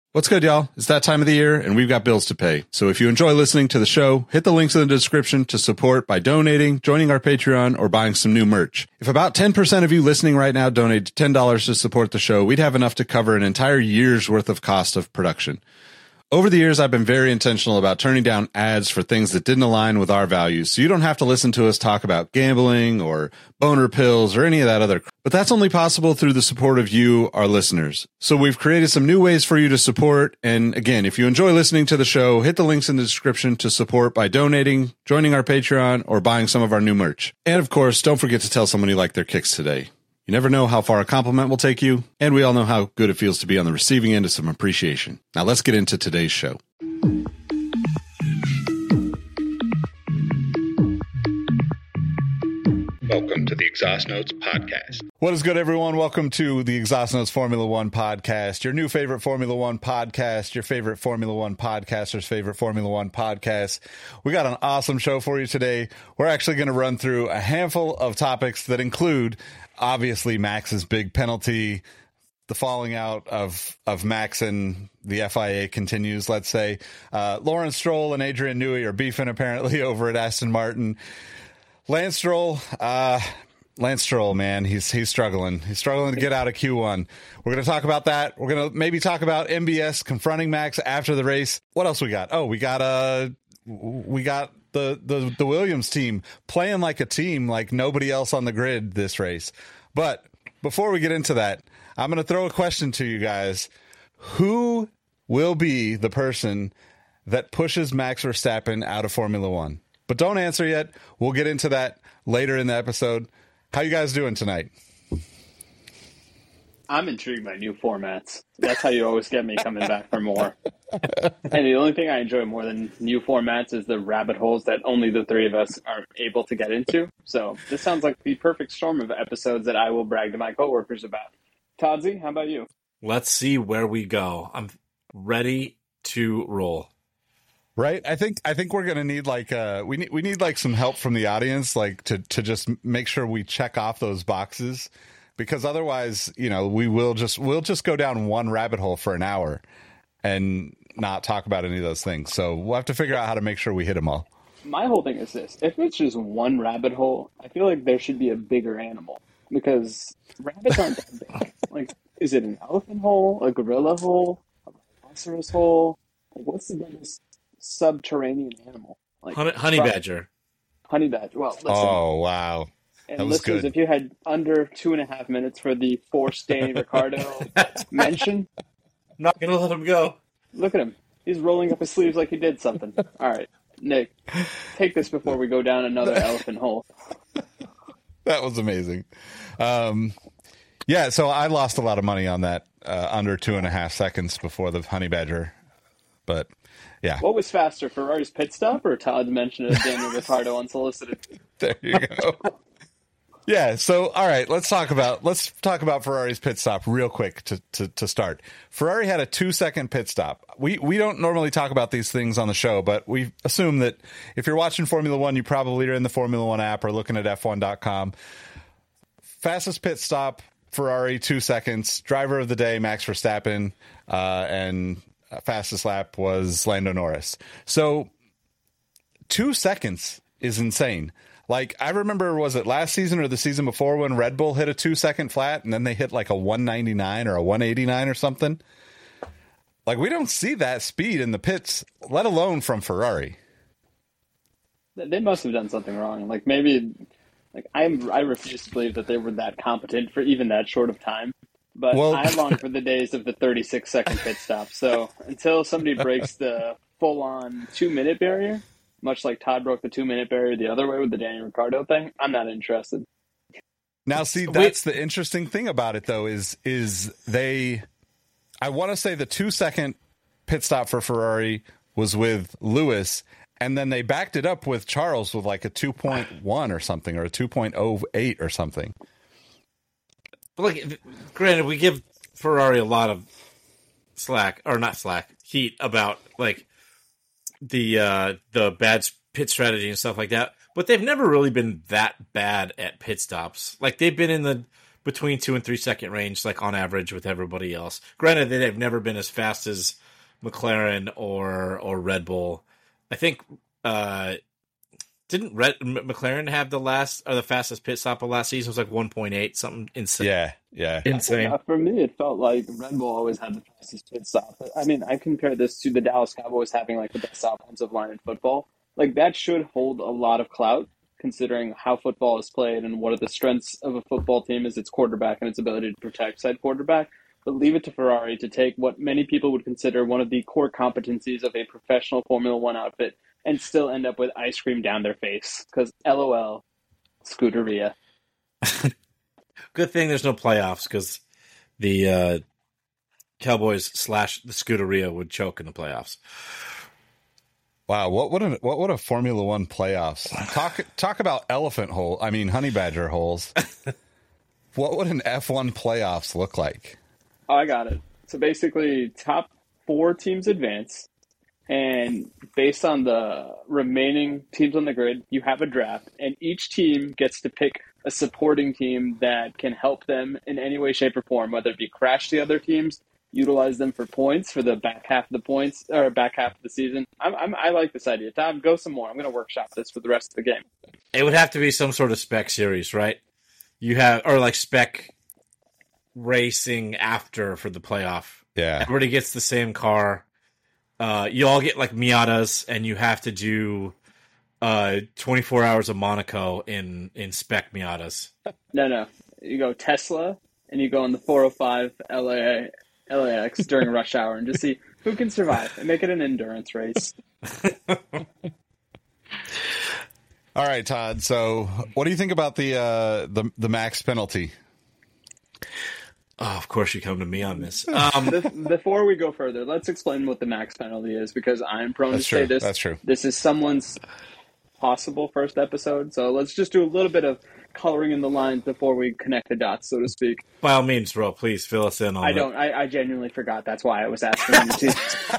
What's good, y'all? It's that time of the year, and we've got bills to pay. So if you enjoy listening to the show, hit the links in the description to support by donating, joining our Patreon, or buying some new merch. If about 10% of you listening right now donate $10 to support the show, we'd have enough to cover an entire year's worth of cost of production. Over the years, I've been very intentional about turning down ads for things that didn't align with our values, so you don't have to listen to us talk about gambling or boner pills or any of that other crap. But that's only possible through the support of you, our listeners. So we've created some new ways for you to support, and again, if you enjoy listening to the show, hit the links in the description to support by donating, joining our Patreon, or buying some of our new merch. And of course, don't forget to tell someone you like their kicks today. You never know how far a compliment will take you, and we all know how good it feels to be on the receiving end of some appreciation. Now let's get into today's show. Welcome to the Exhaust Notes Podcast. What is good, everyone? Welcome to the Exhaust Notes Formula One Podcast, your new favorite Formula One podcast, your favorite Formula One podcaster's favorite Formula One podcast. We got an awesome show for you today. We're actually going to run through a handful of topics that include, obviously, Max's big penalty. The falling out of Max and the FIA continues, let's say. Lawrence Stroll and Adrian Newey are beefing, apparently, over at Aston Martin. Lance Stroll, man, he's struggling. He's struggling to get out of Q1. We're going to talk about that. We're going to maybe talk about MBS confronting Max after the race. What else we got? Oh, we got the Williams team playing like a team, like nobody else on the grid this race. But before we get into that, I'm going to throw a question to you guys. Who will be the person that pushes Max Verstappen out of Formula One? But don't answer yet. We'll get into that later in the episode. How you guys doing tonight? I'm intrigued by new formats. That's how you always get me coming back for more. And the only thing I enjoy more than new formats is the rabbit holes that only the three of us are able to get into. So this sounds like the perfect storm of episodes that I will brag to my coworkers about. Todzi, how about you? Let's see where we go. I'm ready to roll. Right. I think we're going to need we need like some help from the audience, like to just make sure we check off those boxes, because otherwise, we'll just go down one rabbit hole for an hour and not talk about any of those things. So we'll have to figure out how to make sure we hit them all. My whole thing is this. If it's just one rabbit hole, I feel like there should be a bigger animal, because rabbits aren't that big. Like, is it an elephant hole, a gorilla hole, a rhinoceros hole? Like, what's the biggest subterranean animal? Like honey badger. Honey badger. Well, listen. Oh, wow. And listeners, if you had under 2.5 minutes for the forced Danny Ricciardo mention, I'm not going to let him go. Look at him. He's rolling up his sleeves like he did something. All right, Nick, take this before we go down another elephant hole. That was amazing. Yeah, so I lost a lot of money on that under 2.5 seconds before the honey badger, but yeah. What was faster, Ferrari's pit stop or Todd's mention of Daniel Ricciardo unsolicited? There you go. Yeah. So, all right, let's talk about Ferrari's pit stop real quick to start. Ferrari had a 2-second pit stop. We don't normally talk about these things on the show, but we assume that if you're watching Formula One, you probably are in the Formula One app or looking at F1.com. Fastest pit stop, Ferrari, 2 seconds. Driver of the day, Max Verstappen, and fastest lap was Lando Norris. So 2 seconds is insane. Like, I remember, was it last season or the season before when Red Bull hit a 2-second flat and then they hit like a 199 or a 189 or something? Like, we don't see that speed in the pits, let alone from Ferrari. They must have done something wrong. Like, maybe, like, I refuse to believe that they were that competent for even that short of time. But I long for the days of the 36-second pit stop. So until somebody breaks the full-on 2-minute barrier, much like Todd broke the 2-minute barrier the other way with the Daniel Ricciardo thing, I'm not interested. Now, see, that's the interesting thing about it, though, is I want to say the 2-second pit stop for Ferrari was with Lewis, and then they backed it up with Charles with like a 2.1 or something, or a 2.08 or something. Look, granted, we give Ferrari a lot of heat about like the bad pit strategy and stuff like that, but they've never really been that bad at pit stops. Like, they've been in the between 2 and 3 second range, like on average with everybody else. Granted, they've never been as fast as McLaren or Red Bull. I think didn't McLaren have the fastest pit stop of last season? It was like 1.8, something insane. Yeah. Insane. For me, it felt like Red Bull always had the fastest pit stop. I mean, I compare this to the Dallas Cowboys having like the best offensive line in football. Like that should hold a lot of clout considering how football is played and what are the strengths of a football team is its quarterback and its ability to protect said quarterback. But leave it to Ferrari to take what many people would consider one of the core competencies of a professional Formula One outfit and still end up with ice cream down their face. Because LOL, Scuderia. Good thing there's no playoffs because the Cowboys / the Scuderia would choke in the playoffs. Wow, what would a Formula One playoffs? Talk about honey badger holes. What would an F1 playoffs look like? Oh, I got it. So basically, top 4 teams advance, and based on the remaining teams on the grid, you have a draft, and each team gets to pick a supporting team that can help them in any way, shape, or form, whether it be crash the other teams, utilize them for points for the back half of the season. I like this idea. Tom, go some more. I'm going to workshop this for the rest of the game. It would have to be some sort of spec series, right? Or like spec racing after for the playoff. Yeah. Everybody gets the same car. You all get like Miatas, and you have to do 24 hours of Monaco in spec Miatas. No. You go Tesla, and you go on the 405 LAX during rush hour and just see who can survive and make it an endurance race. All right, Todd. So what do you think about the max penalty? Oh, of course you come to me on this. Before we go further, let's explain what the max penalty is because I'm prone to say this. That's true. This is someone's possible first episode. So let's just do a little bit of coloring in the lines before we connect the dots, so to speak. By all means, bro, please fill us in on I don't. I genuinely forgot. That's why I was asking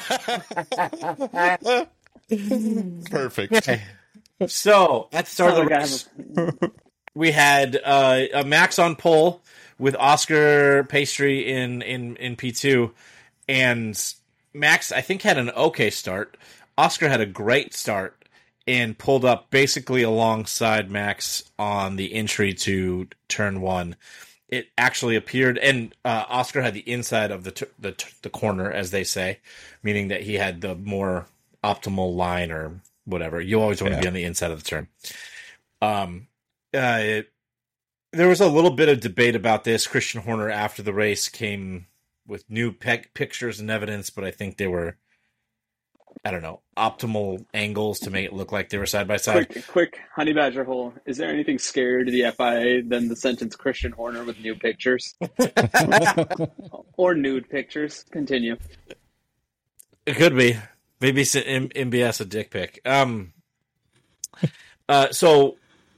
you to. Perfect. So, at the start of the race, we had a Max on pole with Oscar Pastry in P2. And Max, I think, had an okay start. Oscar had a great start and pulled up basically alongside Max on the entry to turn 1. It actually appeared, and Oscar had the inside of the corner, as they say, meaning that he had the more optimal line or whatever. You always want to be on the inside of the turn. There was a little bit of debate about this. Christian Horner, after the race, came with new pictures and evidence, but I think they were, I don't know, optimal angles to make it look like they were side by side. Quick honey badger hole. Is there anything scarier to the FIA than the sentence Christian Horner with new pictures? Or nude pictures? Continue. It could be. Maybe MBS a dick pic. So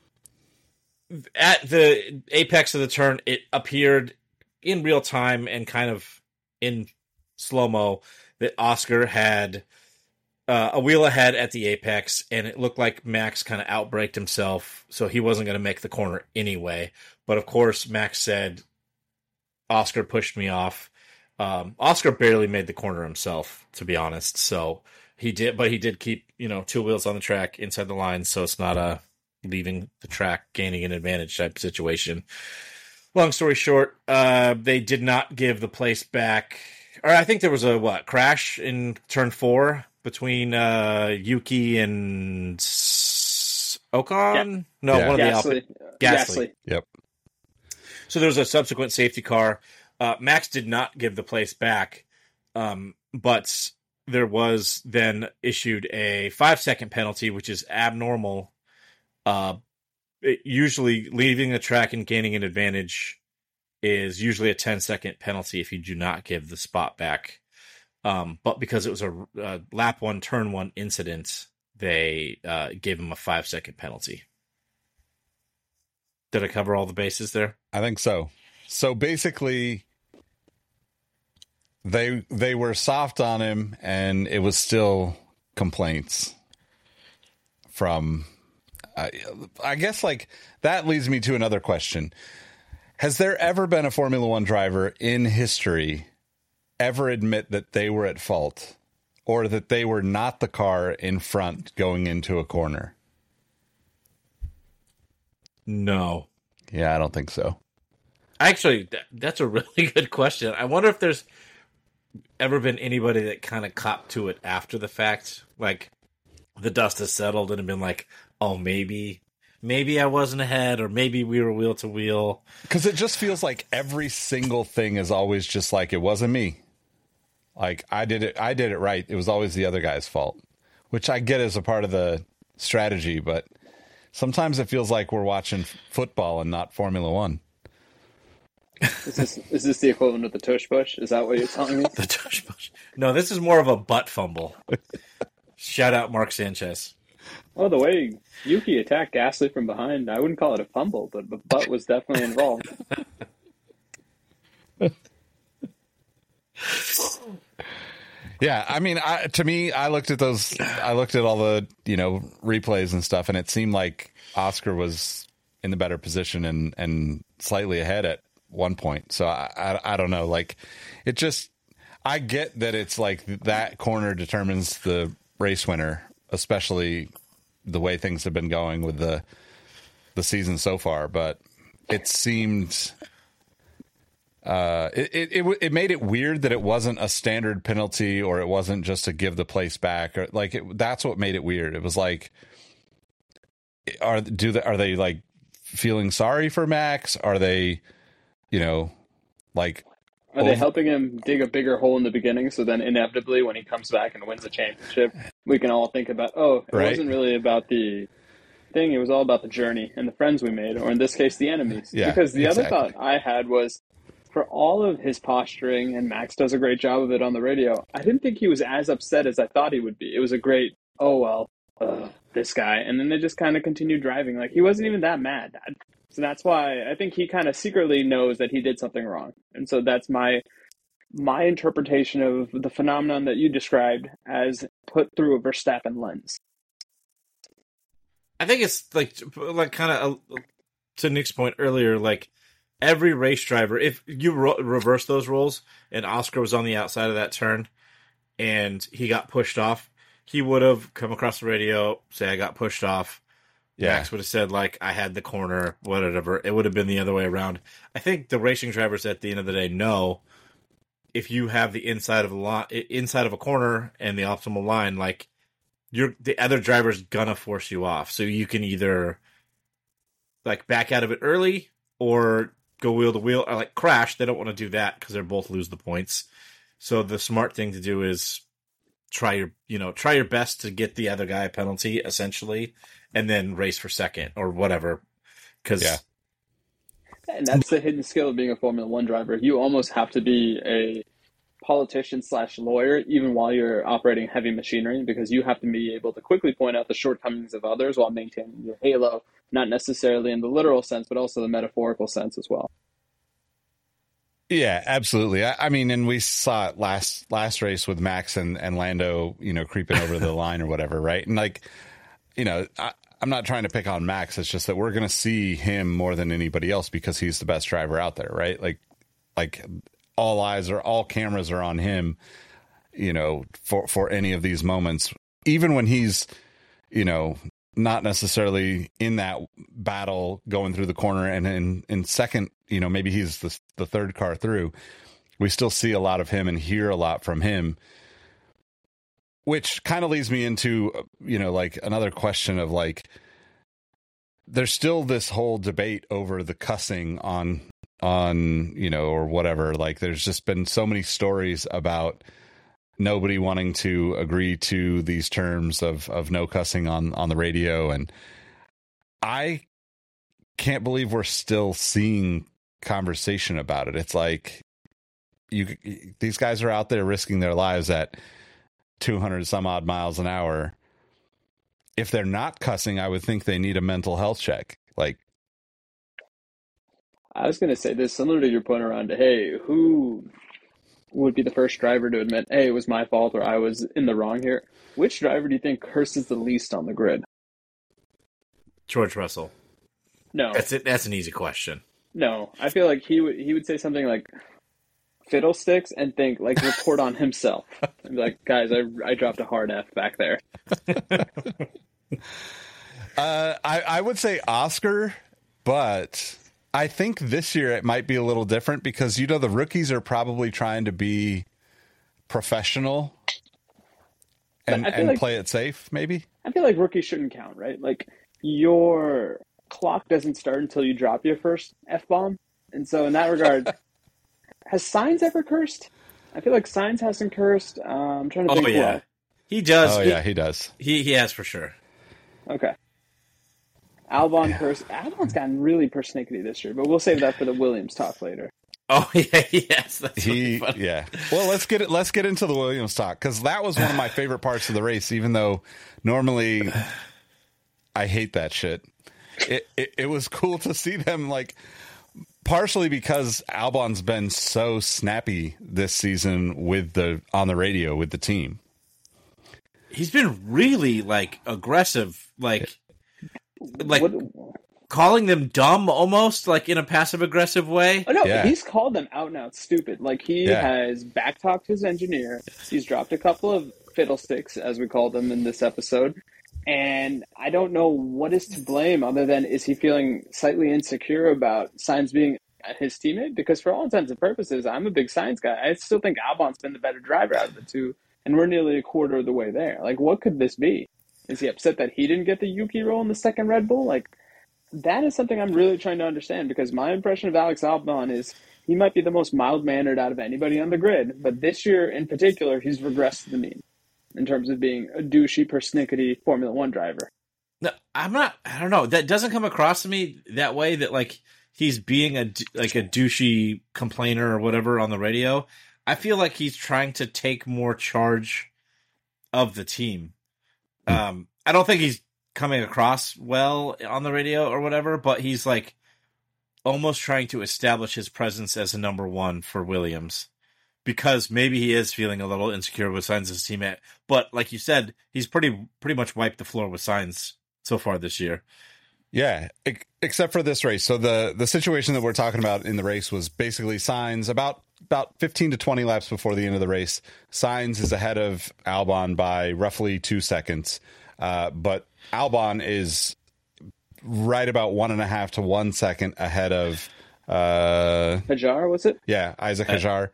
at the apex of the turn, it appeared in real time and kind of in slow-mo that Oscar had a wheel ahead at the apex, and it looked like Max kind of outbraked himself, so he wasn't going to make the corner anyway. But of course, Max said, Oscar pushed me off. Oscar barely made the corner himself, to be honest. So he did keep, two wheels on the track inside the line, so it's not a leaving the track, gaining an advantage type situation. Long story short, they did not give the place back. Or I think there was a crash in turn 4 between Yuki and Ocon? Yeah. No, one of Gasly. the Gasly. Yep. So there was a subsequent safety car. Max did not give the place back, but there was then issued a 5-second penalty, which is abnormal. Usually leaving the track and gaining an advantage is usually a 10-second penalty if you do not give the spot back. But because it was a lap 1, turn 1 incident, they gave him a 5-second penalty. Did I cover all the bases there? I think so. So basically, they were soft on him, and it was still complaints from. I guess that leads me to another question. Has there ever been a Formula One driver in history ever admit that they were at fault or that they were not the car in front going into a corner? No. Yeah, I don't think so. Actually, that's a really good question. I wonder if there's ever been anybody that kind of copped to it after the fact, like the dust has settled and have been like, oh, maybe I wasn't ahead, or maybe we were wheel to wheel. Because it just feels like every single thing is always just like, it wasn't me. Like, I did it right. It was always the other guy's fault, which I get as a part of the strategy, but sometimes it feels like we're watching football and not Formula One. Is this the equivalent of the tush push? Is that what you're telling me? The tush push. No, this is more of a butt fumble. Shout out Mark Sanchez. Well, the way Yuki attacked Gasly from behind, I wouldn't call it a fumble, but the butt was definitely involved. Yeah, I mean, to me, I looked at all the, replays and stuff, and it seemed like Oscar was in the better position and slightly ahead at one point. So I don't know. Like, it just, I get that it's like that corner determines the race winner, especially the way things have been going with the season so far. But it seemed, it made it weird that it wasn't a standard penalty, or it wasn't just to give the place back, or like that's what made it weird. It was like, are they like feeling sorry for Max? Are they, like, are they helping him dig a bigger hole in the beginning, so then inevitably when he comes back and wins the championship, we can all think about, it wasn't really about the thing, it was all about the journey and the friends we made, or in this case, the enemies. Yeah, because the other thought I had was, for all of his posturing, and Max does a great job of it on the radio, I didn't think he was as upset as I thought he would be. It was a great, this guy. And then they just kind of continued driving. Like, he wasn't even that mad. So that's why I think he kind of secretly knows that he did something wrong. And so that's my interpretation of the phenomenon that you described as put through a Verstappen lens. I think it's like kind of to Nick's point earlier, like every race driver, if you reverse those roles and Oscar was on the outside of that turn and he got pushed off, he would have come across the radio, say, I got pushed off. Yeah. Max would have said, like, I had the corner, whatever. It would have been the other way around. I think the racing drivers at the end of the day know if you have the inside of a corner and the optimal line, like, the other driver's gonna force you off. So you can either like back out of it early or go wheel to wheel, or like crash. They don't want to do that because they'll both lose the points. So the smart thing to do is try your best to get the other guy a penalty, essentially, and then race for second or whatever. And that's the hidden skill of being a Formula One driver. You almost have to be a politician/lawyer even while you're operating heavy machinery, because you have to be able to quickly point out the shortcomings of others while maintaining your halo, not necessarily in the literal sense, but also the metaphorical sense as well. Yeah, absolutely. I mean, and we saw it last race with Max and Lando, creeping over the line or whatever, right? And like, I'm not trying to pick on Max. It's just that we're going to see him more than anybody else because he's the best driver out there, right? Like all cameras are on him, for any of these moments, even when he's, not necessarily in that battle going through the corner and in second, maybe he's the third car through. We still see a lot of him and hear a lot from him, which kind of leads me into, like another question of like, there's still this whole debate over the cussing on, or whatever. Like, there's just been so many stories about nobody wanting to agree to these terms of no cussing on the radio. And I can't believe we're still seeing conversation about it. It's like these guys are out there risking their lives at 200 some odd miles an hour. If they're not cussing, I would think they need a mental health check. Like, I was going to say this, similar to your point around, hey, who would be the first driver to admit, hey, it was my fault or I was in the wrong here? Which driver do you think curses the least on the grid? George Russell. No. That's an easy question. No, I feel like he would say something like fiddlesticks and think like report on himself. And be like, guys, I dropped a hard F back there. I would say Oscar, but I think this year it might be a little different because, you know, the rookies are probably trying to be professional and like, play it safe, maybe. I feel like rookies shouldn't count, right? Like, your clock doesn't start until you drop your first F-bomb. And so in that regard, has Sainz ever cursed? I feel like Sainz hasn't cursed. I'm trying to think. Oh, yeah. He does. Oh, yeah, he does. He has for sure. Okay. Albon cursed. Albon's gotten really persnickety this year, but we'll save that for the Williams talk later. Oh, yeah, yes. That's really funny. Yeah. Well, let's get into the Williams talk, because that was one of my favorite parts of the race, even though normally I hate that shit. It was cool to see them, like, partially because Albon's been so snappy this season on the radio with the team. He's been really, like, aggressive, like calling them dumb almost, like in a passive-aggressive way. Oh, no, he's called them out and out stupid. Like, he has backtalked his engineer. He's dropped a couple of fiddlesticks, as we call them in this episode. And I don't know what is to blame other than, is he feeling slightly insecure about Sainz being his teammate? Because for all intents and purposes, I'm a big Sainz guy. I still think Albon's been the better driver out of the two, and we're nearly a quarter of the way there. Like, what could this be? Is he upset that he didn't get the Yuki role in the second Red Bull? Like, that is something I'm really trying to understand, because my impression of Alex Albon is he might be the most mild-mannered out of anybody on the grid, but this year in particular, he's regressed to the mean in terms of being a douchey, persnickety Formula One driver. No, I don't know. That doesn't come across to me that way, that like he's being a douchey complainer or whatever on the radio. I feel like he's trying to take more charge of the team. I don't think he's coming across well on the radio or whatever, but he's like almost trying to establish his presence as a number one for Williams, because maybe he is feeling a little insecure with Sainz's teammate. But like you said, he's pretty much wiped the floor with Sainz so far this year. Yeah, except for this race. So the situation that we're talking about in the race was basically Sainz about 15 to 20 laps before the end of the race. Sainz is ahead of Albon by roughly 2 seconds. But Albon is right about 1.5 to 1 second ahead of Hajar, was it? Yeah, Isaac Hajar.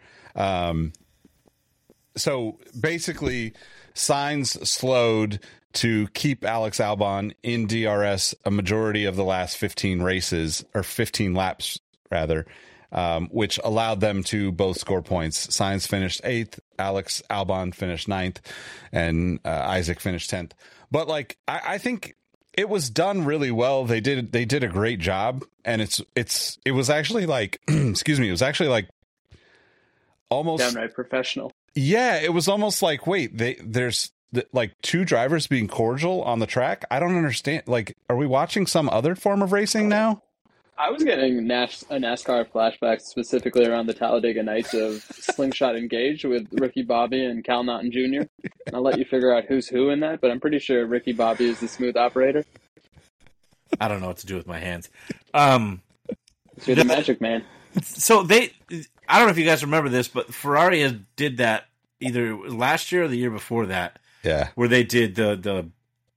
So basically, Sainz slowed to keep Alex Albon in DRS a majority of the last 15 races, or 15 laps rather, which allowed them to both score points. Sainz finished 8th, Alex Albon finished 9th, and Isaac finished 10th. But like, I think it was done really well. They did a great job, and it was actually like, excuse me, it was actually like almost downright professional. Yeah, it was almost like, wait, there's like two drivers being cordial on the track. I don't understand. Like, are we watching some other form of racing now? I was getting a NASCAR flashback specifically around the Talladega Nights of Slingshot Engage with Ricky Bobby and Cal Naughton Jr. And I'll let you figure out who's who in that, but I'm pretty sure Ricky Bobby is the smooth operator. I don't know what to do with my hands. You're the magic man. So I don't know if you guys remember this, but Ferrari did that either last year or the year before that. Yeah. Where they did the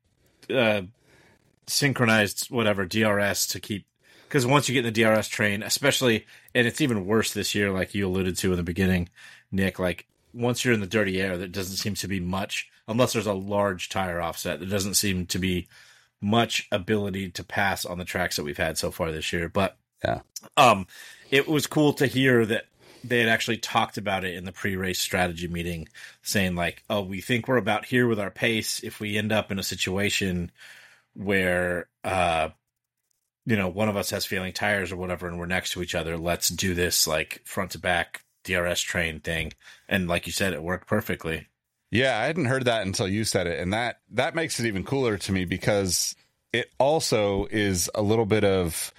synchronized whatever DRS to keep, because once you get in the DRS train, especially, and it's even worse this year, like you alluded to in the beginning, Nick, like once you're in the dirty air, there doesn't seem to be much, unless there's a large tire offset, there doesn't seem to be much ability to pass on the tracks that we've had so far this year. But yeah, it was cool to hear that they had actually talked about it in the pre-race strategy meeting, saying like, oh, we think we're about here with our pace. If we end up in a situation where, one of us has failing tires or whatever, and we're next to each other, let's do this like front to back DRS train thing. And like you said, it worked perfectly. Yeah, I hadn't heard that until you said it. And that makes it even cooler to me, because it also is a little bit of,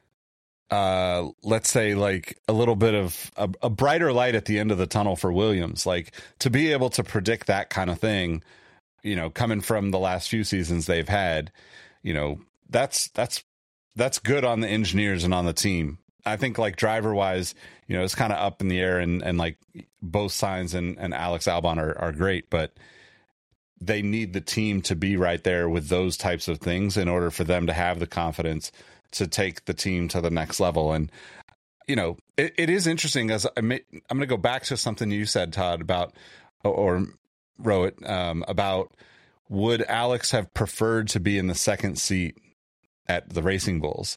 let's say like a little bit of a brighter light at the end of the tunnel for Williams. Like, to be able to predict that kind of thing, coming from the last few seasons they've had, that's good on the engineers and on the team. I think like driver wise, you know, it's kind of up in the air, and like both Sainz and Alex Albon are great, but they need the team to be right there with those types of things in order for them to have the confidence to take the team to the next level. And, you know, it is interesting, as I'm going to go back to something you said, Todd, about, or Rohit, about would Alex have preferred to be in the second seat at the Racing Bulls?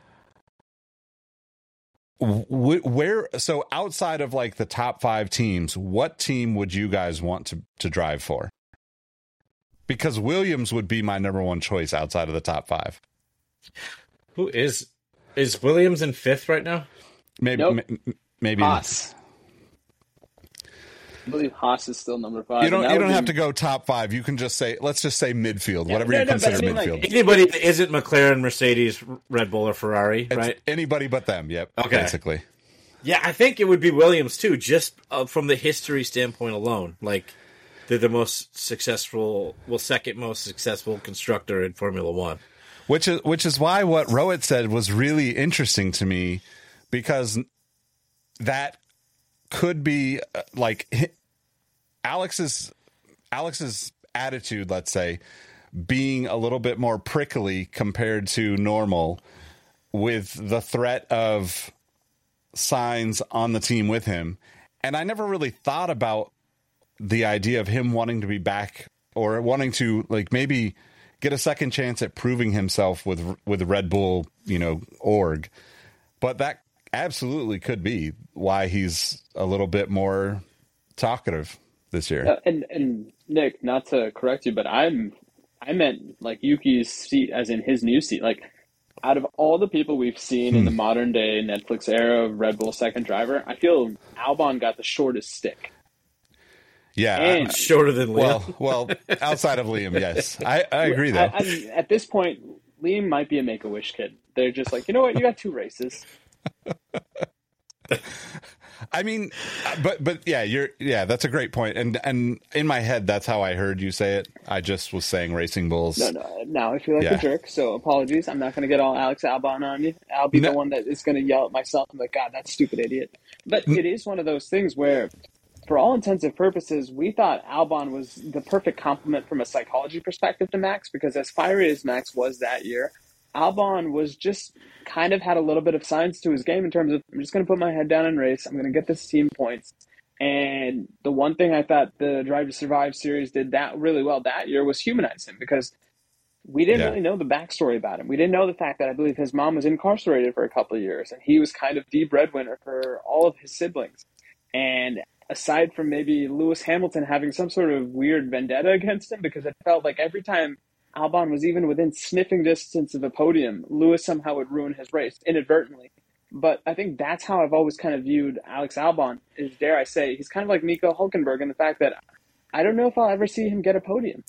So outside of like the top 5 teams, what team would you guys want to drive for? Because Williams would be my number one choice outside of the top 5. Who is Williams in 5th right now? Maybe, nope. Maybe Haas. I believe Haas is still number 5. You don't have to go top 5. You can just say, let's just say midfield, whatever you consider midfield. Like, anybody that isn't McLaren, Mercedes, Red Bull, or Ferrari, right? Anybody but them. Yep. Okay. Basically. Yeah, I think it would be Williams too, just from the history standpoint alone. Like, they're the most successful, second most successful constructor in Formula One. Which is why what Rohit said was really interesting to me, because that could be like Alex's attitude, let's say, being a little bit more prickly compared to normal, with the threat of Sainz on the team with him. And I never really thought about the idea of him wanting to be back, or wanting to like maybe get a second chance at proving himself with Red Bull, you know, org. But that absolutely could be why he's a little bit more talkative this year. And Nick, not to correct you, but I meant like Yuki's seat as in his new seat. Like, out of all the people we've seen in the modern day Netflix era of Red Bull second driver, I feel Albon got the shortest stick. Yeah, and shorter than Liam. Well, outside of Liam, yes, I agree though. At this point, Liam might be a Make-A-Wish kid. They're just like, you know what, you got 2 races. I mean, but yeah, that's a great point. And in my head, that's how I heard you say it. I just was saying Racing Bulls. No. Now I feel like a jerk. So apologies. I'm not going to get all Alex Albon on you. I'll be the one that is going to yell at myself. I'm like, God, that stupid idiot. But it is one of those things where, for all intents and purposes, we thought Albon was the perfect complement from a psychology perspective to Max, because as fiery as Max was that year, Albon was just kind of had a little bit of science to his game in terms of, I'm just going to put my head down and race. I'm going to get this team points. And the one thing I thought the Drive to Survive series did that really well that year was humanize him, because we didn't really know the backstory about him. We didn't know the fact that I believe his mom was incarcerated for a couple of years, and he was kind of the breadwinner for all of his siblings. And aside from maybe Lewis Hamilton having some sort of weird vendetta against him, because it felt like every time Albon was even within sniffing distance of a podium, Lewis somehow would ruin his race inadvertently. But I think that's how I've always kind of viewed Alex Albon, is, dare I say, he's kind of like Nico Hülkenberg in the fact that I don't know if I'll ever see him get a podium.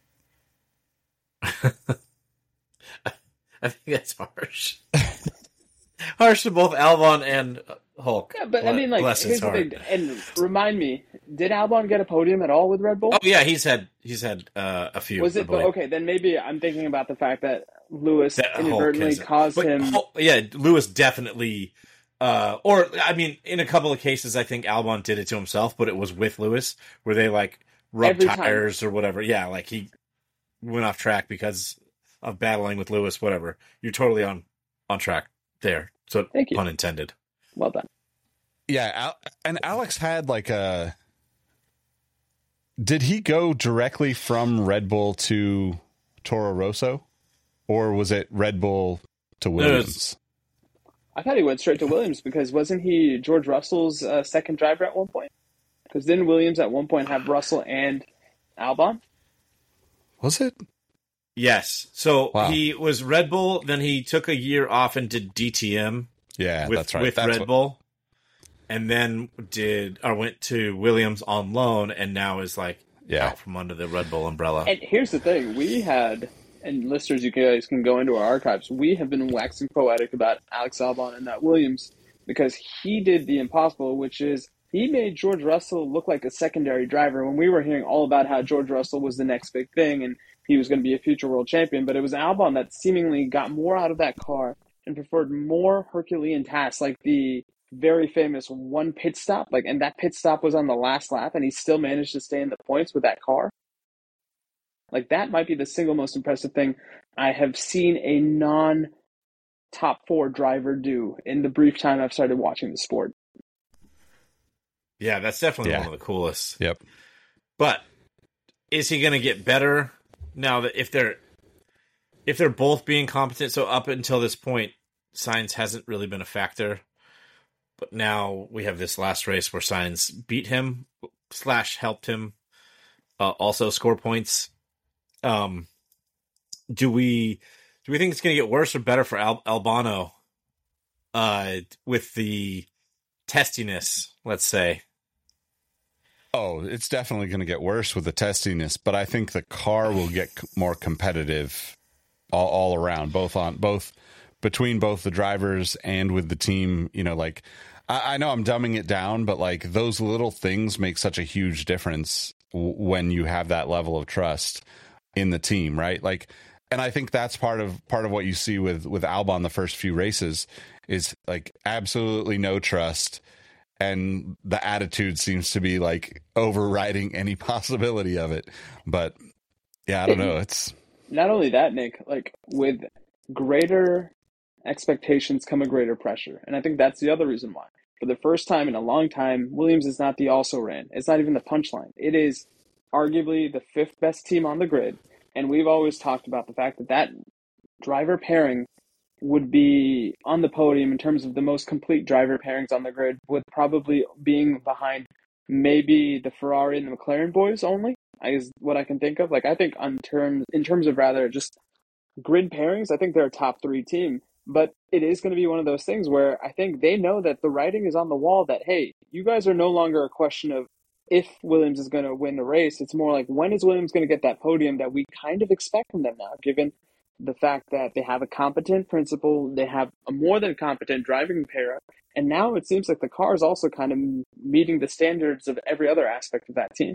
I think that's harsh. Harsh to both Albon and Hulk. Yeah, but I mean, like, here's the thing, and remind me, did Albon get a podium at all with Red Bull? Oh yeah, he's had a few. Was it okay? Then maybe I'm thinking about the fact that Lewis inadvertently caused him. Lewis definitely. Or I mean, in a couple of cases, I think Albon did it to himself, but it was with Lewis, where they like rubbed tires or whatever. Yeah, like he went off track because of battling with Lewis. Whatever. You're totally on track there. So Thank you. Pun intended. Well done. Yeah, and Alex had like a... Did he go directly from Red Bull to Toro Rosso? Or was it Red Bull to Williams? I thought he went straight to Williams, because wasn't he George Russell's second driver at one point? Because didn't Williams at one point have Russell and Albon? Was it? Yes. So He was Red Bull, then he took a year off and did DTM. Yeah, that's right. With Red Bull. And then went to Williams on loan, and now is like out from under the Red Bull umbrella. And here's the thing. We had, and listeners, you guys can go into our archives, we have been waxing poetic about Alex Albon and that Williams, because he did the impossible, which is he made George Russell look like a secondary driver when we were hearing all about how George Russell was the next big thing and he was going to be a future world champion. But it was Albon that seemingly got more out of that car, and performed more Herculean tasks, like the very famous one pit stop, and that pit stop was on the last lap, and he still managed to stay in the points with that car. Like, that might be the single most impressive thing I have seen a non-top 4 driver do in the brief time I've started watching the sport. Yeah, that's definitely one of the coolest. Yep. But is he going to get better now that if they're both being competent? So up until this point, Sainz hasn't really been a factor. But now we have this last race where Sainz beat him / helped him also score points. Do we think it's going to get worse or better for Albano with the testiness, let's say? Oh, it's definitely going to get worse with the testiness, but I think the car will get more competitive all around, both between both the drivers and with the team. You know, like, I know I'm dumbing it down, but like, those little things make such a huge difference when you have that level of trust in the team, right? Like, and I think that's part of what you see with Albon the first few races is like absolutely no trust, and the attitude seems to be like overriding any possibility of it. But yeah, I don't know. It's not only that, Nick, like, with greater expectations come a greater pressure. And I think that's the other reason why. For the first time in a long time, Williams is not the also ran. It's not even the punchline. It is arguably the 5th best team on the grid. And we've always talked about the fact that driver pairing would be on the podium in terms of the most complete driver pairings on the grid, with probably being behind maybe the Ferrari and the McLaren boys only, is what I can think of. Like, I think in terms of rather just grid pairings, I think they're a top 3 team. But it is going to be one of those things where I think they know that the writing is on the wall that, hey, you guys are no longer a question of if Williams is going to win the race. It's more like, when is Williams going to get that podium that we kind of expect from them now, given the fact that they have a competent principal, they have a more than competent driving pair, and now it seems like the car is also kind of meeting the standards of every other aspect of that team.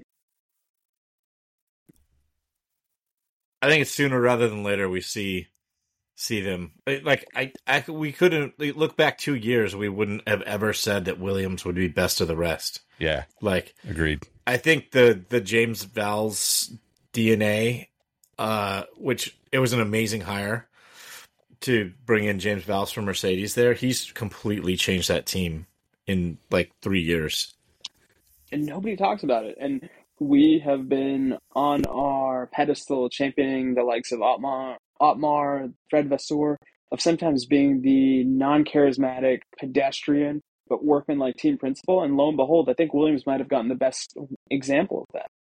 I think it's sooner rather than later we see them. Like, we couldn't look back 2 years. We wouldn't have ever said that Williams would be best of the rest. Yeah. Like, agreed. I think the James Vowles DNA, which it was an amazing hire to bring in James Vowles from Mercedes there. He's completely changed that team in like 3 years. And nobody talks about it. And we have been on our pedestal championing the likes of Otmar, Fred Vasseur, of sometimes being the non-charismatic pedestrian, but working like team principal. And lo and behold, I think Williams might have gotten the best example of that.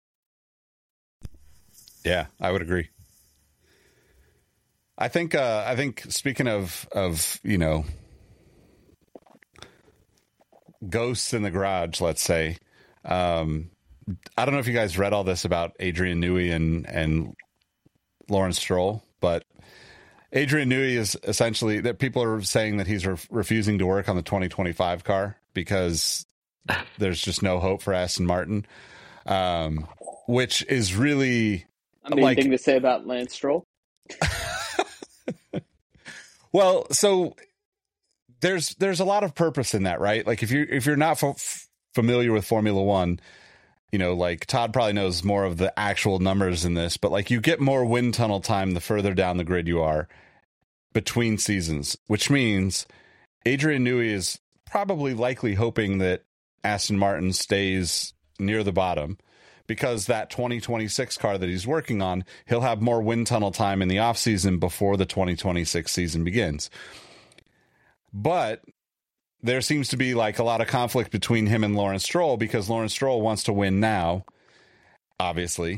Yeah, I would agree. I think speaking of you know, ghosts in the garage, let's say, I don't know if you guys read all this about Adrian Newey and Lawrence Stroll, but Adrian Newey is essentially that people are saying that he's refusing to work on the 2025 car because there's just no hope for Aston Martin, which is really anything to say about Lance Stroll. Well, so there's a lot of purpose in that, right? Like, if you're not familiar with Formula One, you know, like, Todd probably knows more of the actual numbers in this, but like, you get more wind tunnel time the further down the grid you are between seasons, which means Adrian Newey is probably likely hoping that Aston Martin stays near the bottom, because that 2026 car that he's working on, he'll have more wind tunnel time in the off season before the 2026 season begins. But there seems to be like a lot of conflict between him and Lawrence Stroll, because Lawrence Stroll wants to win now, obviously.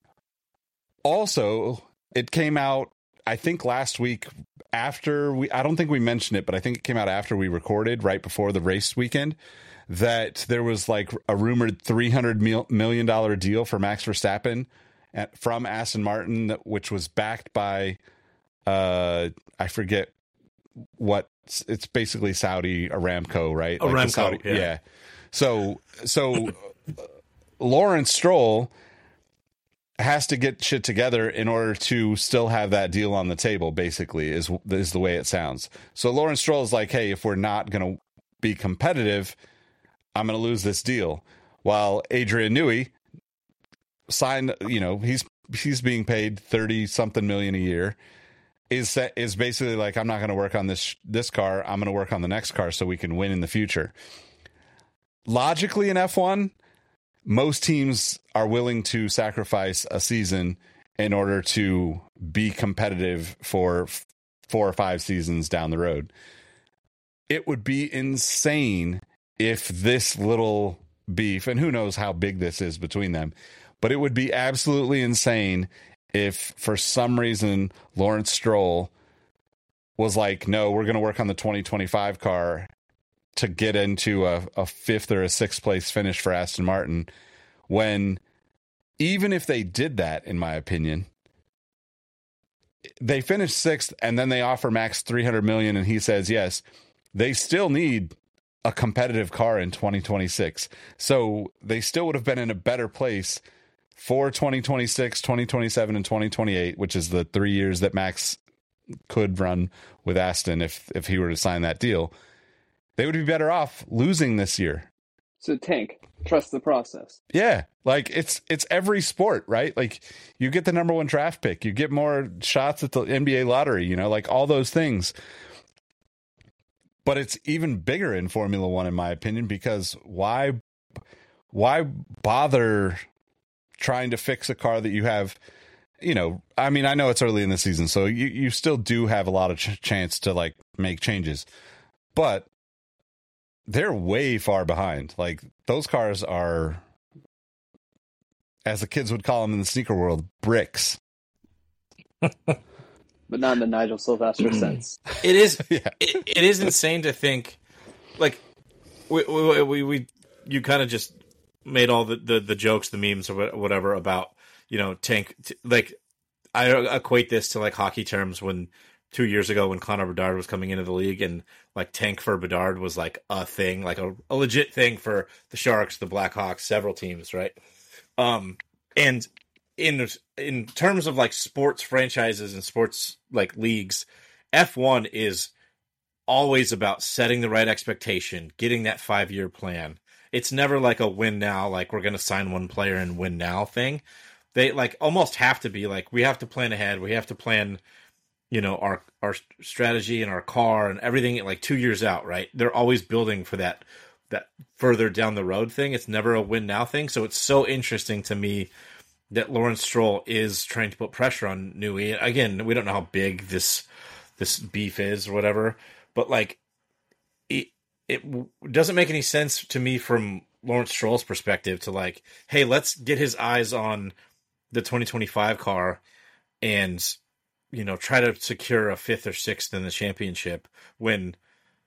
Also, it came out, I think last week after I don't think we mentioned it, but I think it came out after we recorded, right before the race weekend, that there was like a rumored $300 million deal for Max Verstappen from Aston Martin, which was backed by, I forget what, it's basically Saudi Aramco, right? Aramco, like Saudi, yeah. So Lawrence Stroll has to get shit together in order to still have that deal on the table, basically, is the way it sounds. So Lawrence Stroll is like, hey, if we're not going to be competitive, I'm going to lose this deal. While Adrian Newey signed, he's being paid 30-something million a year, is basically like, I'm not going to work on this car. I'm going to work on the next car so we can win in the future. Logically, in F1, most teams are willing to sacrifice a season in order to be competitive for 4 or 5 seasons down the road. It would be insane if this little beef, and who knows how big this is between them, but it would be absolutely insane if for some reason Lawrence Stroll was like, no, we're going to work on the 2025 car to get into a 5th or a 6th place finish for Aston Martin, when even if they did that, in my opinion, they finished 6th and then they offer Max $300 million and he says yes, they still need a competitive car in 2026. So they still would have been in a better place for 2026, 2027, and 2028, which is the 3 years that Max could run with Aston if he were to sign that deal. They would be better off losing this year. So tank, trust the process. Yeah, like it's every sport, right? Like you get the number 1 draft pick, you get more shots at the NBA lottery, like all those things. But it's even bigger in Formula One, in my opinion, because why bother trying to fix a car that you have? I mean, I know it's early in the season, so you still do have a lot of chance to like make changes, but they're way far behind. Like those cars are, as the kids would call them in the sneaker world, bricks. But not in the Nigel Sylvester sense. It is. Yeah. It is insane to think, like, you kind of just made all the jokes, the memes, or whatever about tank. Like, I equate this to like hockey terms when 2 years ago when Connor Bedard was coming into the league and like tank for Bedard was like a thing, like a legit thing for the Sharks, the Blackhawks, several teams, right? And in terms of like sports franchises and sports like leagues, F1 is always about setting the right expectation, getting that 5-year plan. It's never like a win now, like we're going to sign one player and win now thing. They like almost have to be like, we have to plan ahead. We have to plan, our strategy and our car and everything like 2 years out, right? They're always building for that further down the road thing. It's never a win now thing. So it's so interesting to me that Lawrence Stroll is trying to put pressure on Newey. Again, we don't know how big this beef is or whatever, but like it doesn't make any sense to me from Lawrence Stroll's perspective to like, hey, let's get his eyes on the 2025 car and try to secure a 5th or 6th in the championship when,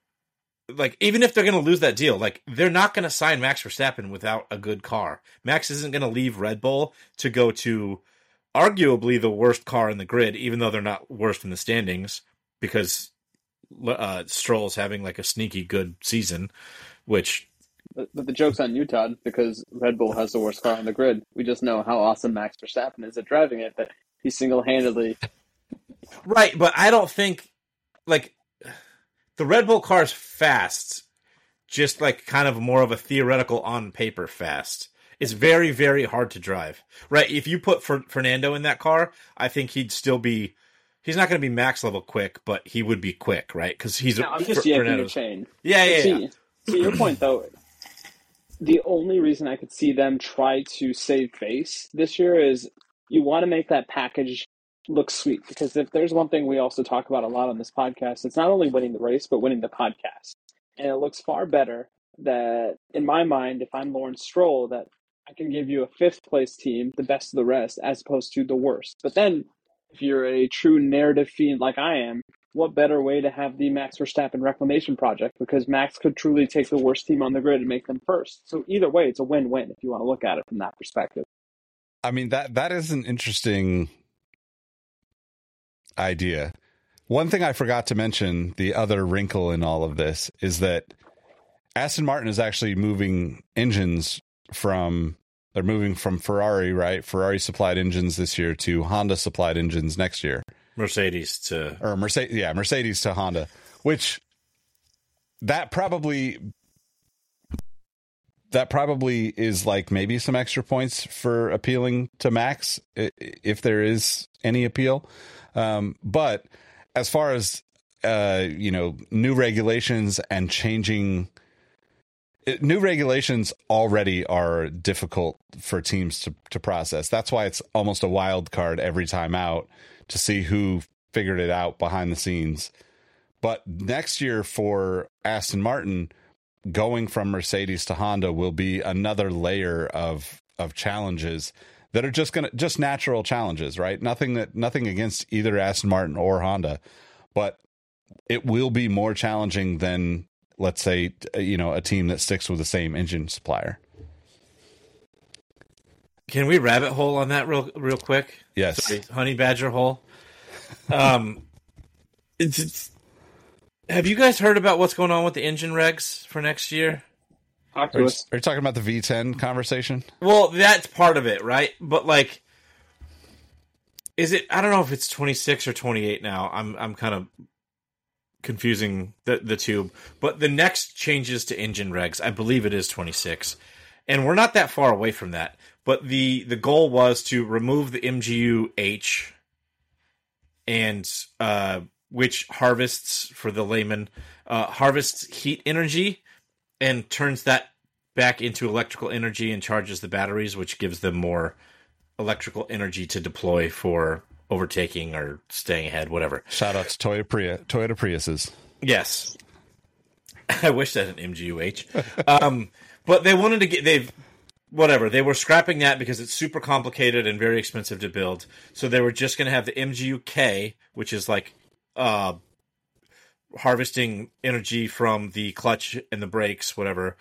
like, even if they're going to lose that deal, like, they're not going to sign Max Verstappen without a good car. Max isn't going to leave Red Bull to go to arguably the worst car in the grid, even though they're not worst in the standings, because Stroll's having, like, a sneaky good season, which... But the joke's on you, Todd, because Red Bull has the worst car on the grid. We just know how awesome Max Verstappen is at driving it, that he single-handedly... Right, but I don't think, like... The Red Bull car's fast, just like kind of more of a theoretical on paper fast. It's very, very hard to drive. Right? If you put Fernando in that car, I think he'd still be... He's not going to be max level quick, but he would be quick, right? Because he's... No, I'm just yanking a chain. Yeah. To your point, though, the only reason I could see them try to save face this year is you want to make that package look sweet, because if there's one thing we also talk about a lot on this podcast, it's not only winning the race but winning the podcast. And it looks far better that, in my mind, if I'm Lawrence Stroll, that I can give you a 5th place team, the best of the rest, as opposed to the worst. But then if you're a true narrative fiend like I am, what better way to have the Max Verstappen reclamation project, because Max could truly take the worst team on the grid and make them first. So either way, it's a win-win if you want to look at it from that perspective. I mean, that is an interesting idea. One thing I forgot to mention, the other wrinkle in all of this, is that Aston Martin is actually moving engines from They're moving from Ferrari, right? Ferrari supplied engines this year to Honda supplied engines next year. Mercedes to Honda, which that probably is like maybe some extra points for appealing to Max, if there is any appeal. But as far as new regulations and changing, new regulations already are difficult for teams to process. That's why it's almost a wild card every time out to see who figured it out behind the scenes. But next year for Aston Martin, going from Mercedes to Honda will be another layer of challenges that are just natural challenges, right? Nothing against either Aston Martin or Honda, but it will be more challenging than, let's say, a team that sticks with the same engine supplier. Can we rabbit hole on that real quick? Yes. Sorry, honey badger hole. Have you guys heard about what's going on with the engine regs for next year? Are you talking about the V10 conversation? Well, that's part of it, right? But like, is it? I don't know if it's 26 or 28 now. I'm kind of confusing the two. But the next changes to engine regs, I believe it is 26, and we're not that far away from that. But the goal was to remove the MGU H, and which harvests, for the layman, harvests heat energy and turns that back into electrical energy and charges the batteries, which gives them more electrical energy to deploy for overtaking or staying ahead, whatever. Shout out to Toyota Priuses. Yes. I wish that an MGU-H. But they wanted to they were scrapping that because it's super complicated and very expensive to build. So they were just going to have the MGU-K, which is like harvesting energy from the clutch and the brakes, whatever.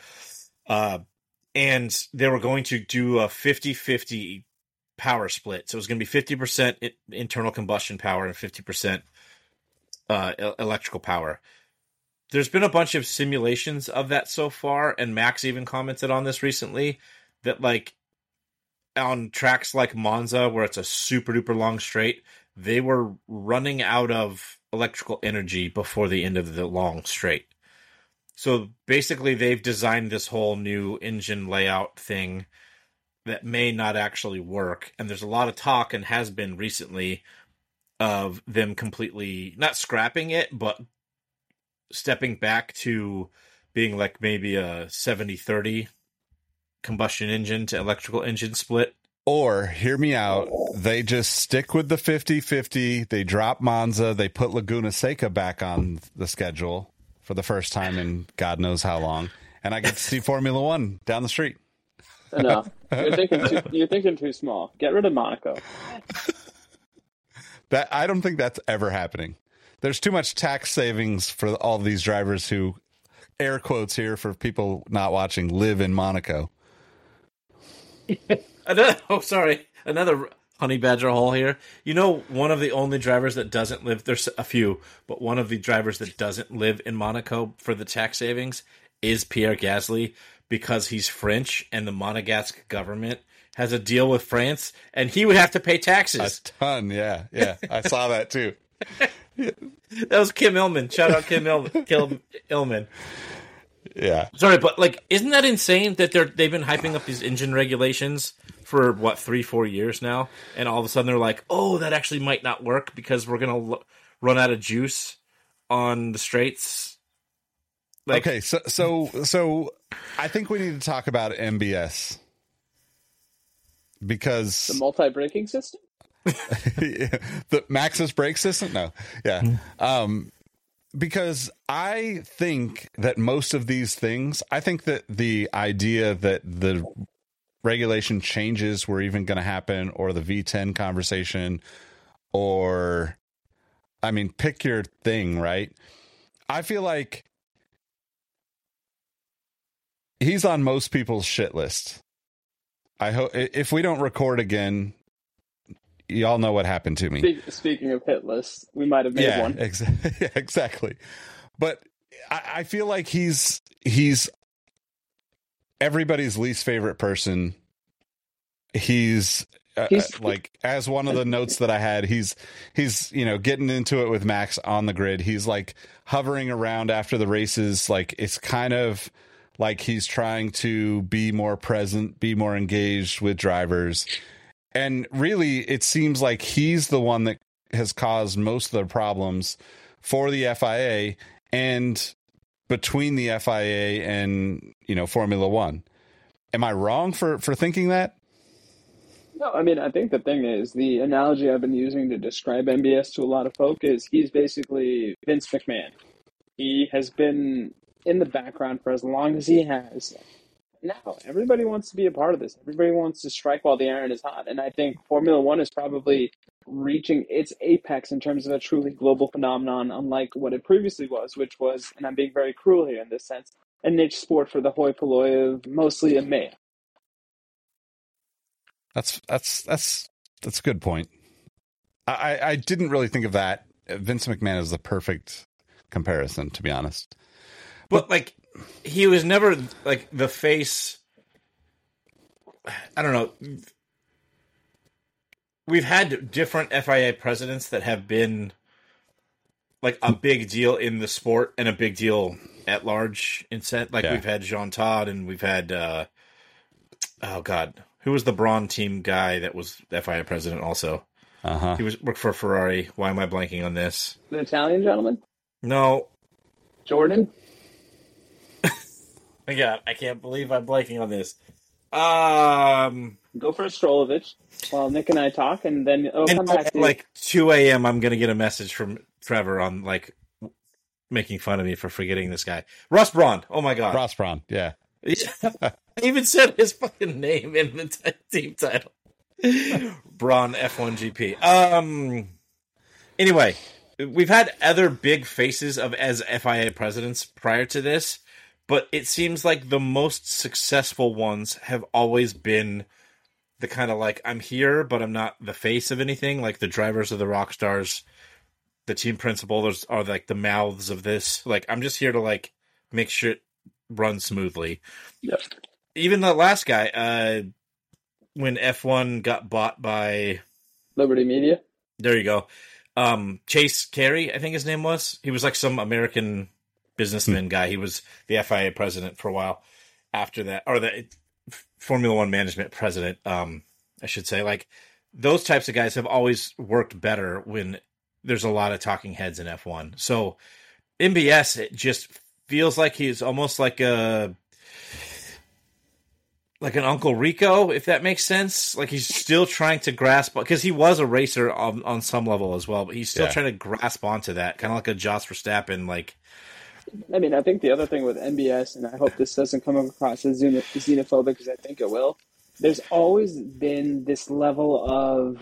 And they were going to do a 50-50 power split. So it was going to be 50% internal combustion power and 50% electrical power. There's been a bunch of simulations of that so far, and Max even commented on this recently, that like on tracks like Monza, where it's a super duper long straight, they were running out of electrical energy before the end of the long straight. So basically they've designed this whole new engine layout thing that may not actually work. And there's a lot of talk, and has been recently, of them completely not scrapping it, but stepping back to being like maybe a 70-30 combustion engine to electrical engine split. Or, hear me out, they just stick with the 50-50, they drop Monza, they put Laguna Seca back on the schedule for the first time in God knows how long, and I get to see Formula One down the street. Enough. You're thinking too small. Get rid of Monaco. I don't think that's ever happening. There's too much tax savings for all of these drivers who, air quotes here for people not watching, live in Monaco. Another honey badger hole here. You know, one of the only drivers that doesn't live, there's a few, but one of the drivers that doesn't live in Monaco for the tax savings is Pierre Gasly, because he's French and the Monegasque government has a deal with France, and he would have to pay taxes. A ton, yeah. I saw that too. That was Kim Illman. Shout out Kim Illman. Yeah. Sorry, but like, isn't that insane that they've been hyping up these engine regulations for 3-4 years now, and all of a sudden they're like, oh, that actually might not work because we're gonna run out of juice on the straights. Like, okay, so I think we need to talk about MBS, because the multi-braking system. The Max's brake system? No. Yeah. Because I think that most of these things, I think that the idea that the regulation changes were even going to happen, or the V10 conversation, or, I mean, pick your thing, right? I feel like he's on most people's shit list. I hope if we don't record again, y'all know what happened to me. Speaking of hit lists, we might have made one. Yeah, exactly. But I feel like he's everybody's least favorite person he's like, as one of the notes that I had, he's getting into it with Max on the grid. He's like hovering around after the races. Like, it's kind of like he's trying to be more present, be more engaged with drivers. And really, it seems like he's the one that has caused most of the problems for the FIA and between the FIA and, Formula One. Am I wrong for thinking that? No, I mean, I think the thing is, the analogy I've been using to describe MBS to a lot of folk is he's basically Vince McMahon. He has been in the background for as long as he has. Now, everybody wants to be a part of this. Everybody wants to strike while the iron is hot. And I think Formula One is probably reaching its apex in terms of a truly global phenomenon, unlike what it previously was, which was, and I'm being very cruel here in this sense, a niche sport for the hoi polloi of mostly a male. That's a good point. I didn't really think of that. Vince McMahon is the perfect comparison, to be honest. But like, he was never like the face. I don't know. We've had different FIA presidents that have been like a big deal in the sport and a big deal at large. We've had Jean Todt, and we've had who was the Braun team guy that was FIA president also? He worked for Ferrari. Why am I blanking on this? The Italian gentleman? No. Jordan? God, I can't believe I'm blanking on this. Go for a Strolovich while Nick and I talk, and then come back to like 2 a.m. I'm going to get a message from Trevor on like making fun of me for forgetting this guy. Ross Brawn. Oh my God. Ross Brawn. Yeah. I even said his fucking name in the team title. Brawn F1 GP. Anyway, we've had other big faces as FIA presidents prior to this, but it seems like the most successful ones have always been the kind of like, I'm here, but I'm not the face of anything. Like the drivers are the rock stars, the team principals are like the mouths of this. Like, I'm just here to like make sure it runs smoothly. Yep. Even the last guy, when F1 got bought by Liberty Media. There you go. Chase Carey, I think his name was. He was like some American businessman guy. He was the FIA president for a while after that, or the Formula One management president, I should say. Like, those types of guys have always worked better when there's a lot of talking heads in F1. So MBS, it just feels like he's almost like an Uncle Rico, if that makes sense. Like, he's still trying to grasp, because he was a racer on some level as well, but he's still trying to grasp onto that, kind of like a Jos Verstappen. Like, I mean, I think the other thing with MBS, and I hope this doesn't come across as xenophobic, because I think it will, there's always been this level of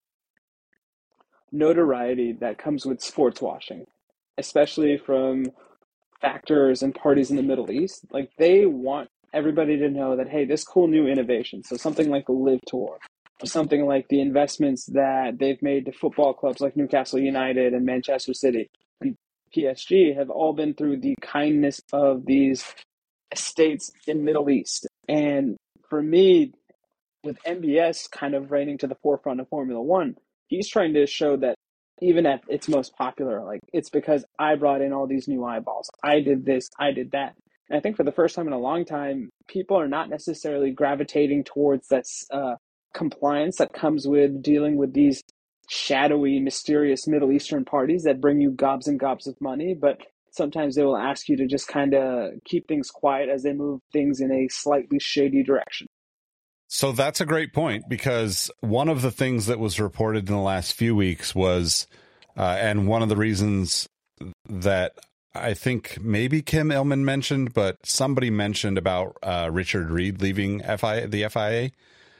notoriety that comes with sports washing, especially from factors and parties in the Middle East. Like, they want everybody to know that, hey, this cool new innovation, so something like the Live Tour, or something like the investments that they've made to football clubs like Newcastle United and Manchester City and PSG have all been through the kindness of these estates in Middle East. And for me, with MBS kind of reigning to the forefront of Formula One, he's trying to show that even at its most popular, like, it's because I brought in all these new eyeballs. I did this, I did that. And I think for the first time in a long time, people are not necessarily gravitating towards that compliance that comes with dealing with these shadowy, mysterious Middle Eastern parties that bring you gobs and gobs of money, but sometimes they will ask you to just kind of keep things quiet as they move things in a slightly shady direction. So that's a great point, because one of the things that was reported in the last few weeks was, and one of the reasons that I think maybe Kim Illman mentioned, but somebody mentioned about Richard Reed leaving the FIA,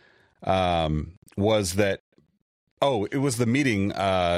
was that, it was the meeting.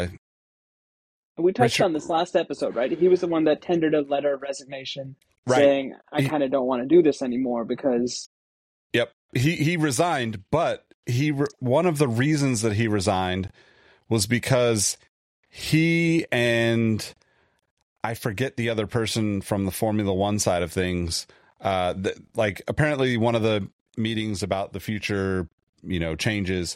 We touched on this last episode, right? He was the one that tendered a letter of resignation saying, I kind of don't want to do this anymore because... Yep. He resigned, but one of the reasons that he resigned was because he and I forget the other person from the Formula One side of things, like apparently one of the meetings about the future changes.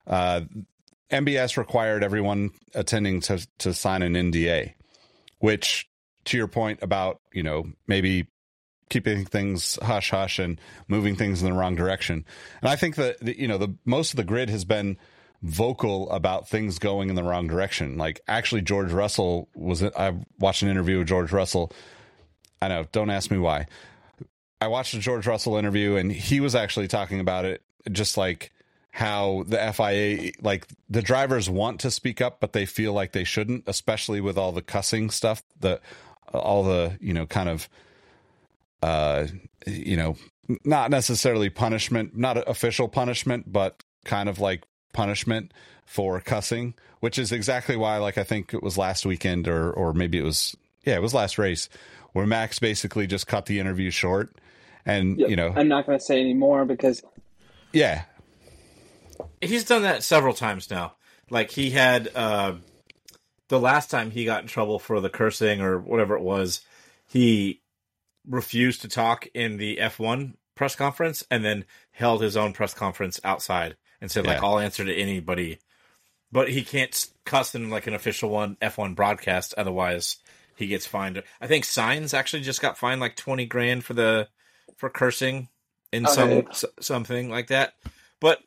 MBS required everyone attending to sign an NDA, which, to your point about, maybe keeping things hush hush and moving things in the wrong direction. And I think that, the most of the grid has been vocal about things going in the wrong direction. Like, actually, George Russell I watched an interview with George Russell. I know, don't ask me why. I watched a George Russell interview, and he was actually talking about it, just like how the FIA, like, the drivers want to speak up, but they feel like they shouldn't, especially with all the cussing stuff, all the, kind of, not necessarily punishment, not official punishment, but kind of like punishment for cussing, which is exactly why, like, I think it was last weekend or maybe it was last race where Max basically just cut the interview short. And, I'm not going to say any more because. Yeah. He's done that several times now. Like, he had the last time he got in trouble for the cursing or whatever it was, he refused to talk in the F1 press conference and then held his own press conference outside and said, like, I'll answer to anybody. But he can't cuss in, like, an official F1 broadcast, otherwise he gets fined. I think Sainz actually just got fined like $20,000 for cursing in something like that. But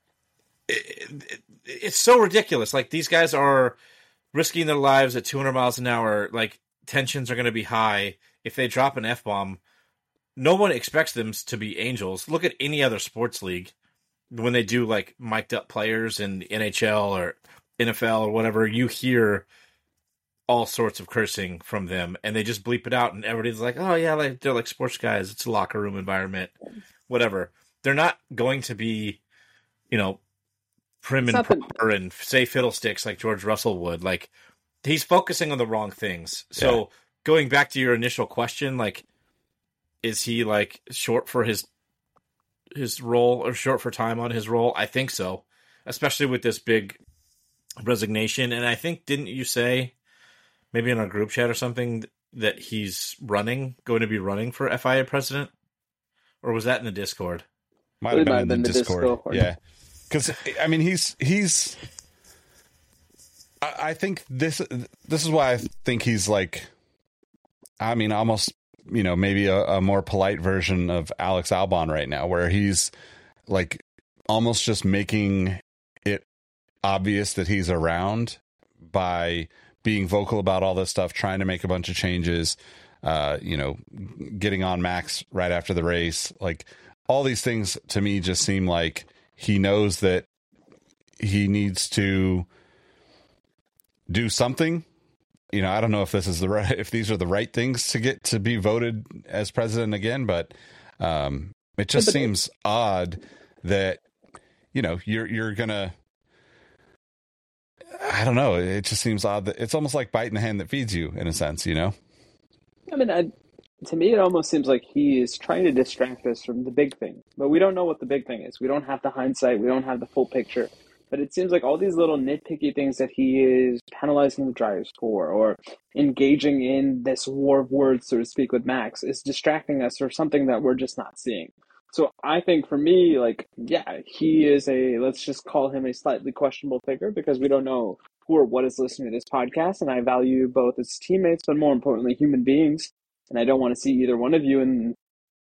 it's so ridiculous. Like, these guys are risking their lives at 200 miles an hour. Like, tensions are going to be high. If they drop an F-bomb, no one expects them to be angels. Look at any other sports league. When they do, like, mic'd up players in NHL or NFL or whatever, you hear all sorts of cursing from them, and they just bleep it out, and everybody's like, oh, yeah, like, they're like sports guys. It's a locker room environment, whatever. They're not going to be, prim and proper and say fiddlesticks like George Russell would. Like, he's focusing on the wrong things. So going back to your initial question, like, is he, like, short for his role or short for time on his role? I think so, especially with this big resignation. And I think, didn't you say maybe in our group chat or something that he's going to be running for FIA president? Or was that in the Discord? Might have been in the Discord. Yeah. Because, I mean, he's I think this is why I think he's, like, I mean, almost, maybe a more polite version of Alex Albon right now, where he's, like, almost just making it obvious that he's around by being vocal about all this stuff, trying to make a bunch of changes, getting on Max right after the race. Like, all these things to me just seem like he knows that he needs to do something. I don't know if if these are the right things to get to be voted as president again, but it just seems odd that, you're gonna, I don't know. It just seems odd that it's almost like biting the hand that feeds you, in a sense, I mean, to me, it almost seems like he is trying to distract us from the big thing, but we don't know what the big thing is. We don't have the hindsight. We don't have the full picture. But it seems like all these little nitpicky things that he is penalizing the drivers for, or engaging in this war of words, so to speak, with Max, is distracting us for something that we're just not seeing. So I think for me, like, he is let's just call him a slightly questionable figure, because we don't know who or what is listening to this podcast. And I value both as teammates, but more importantly, human beings. And I don't want to see either one of you in.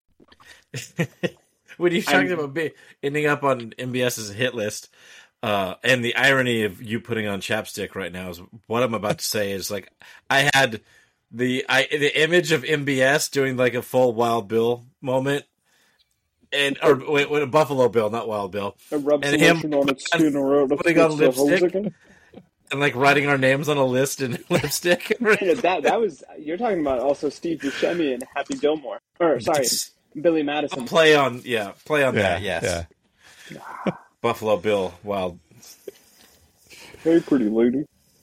When you're talking about ending up on MBS's hit list, and the irony of you putting on chapstick right now is what I'm about to say is, like, I had the image of MBS doing, like, a full Wild Bill moment, or a Buffalo Bill, not Wild Bill, and him putting on lipstick and, like, writing our names on a list in lipstick. that was, you're talking about also Steve Buscemi and Happy Gilmore, or sorry, Billy Madison. Play on that. Yes. Yeah. Buffalo Bill, wild. Hey, pretty lady.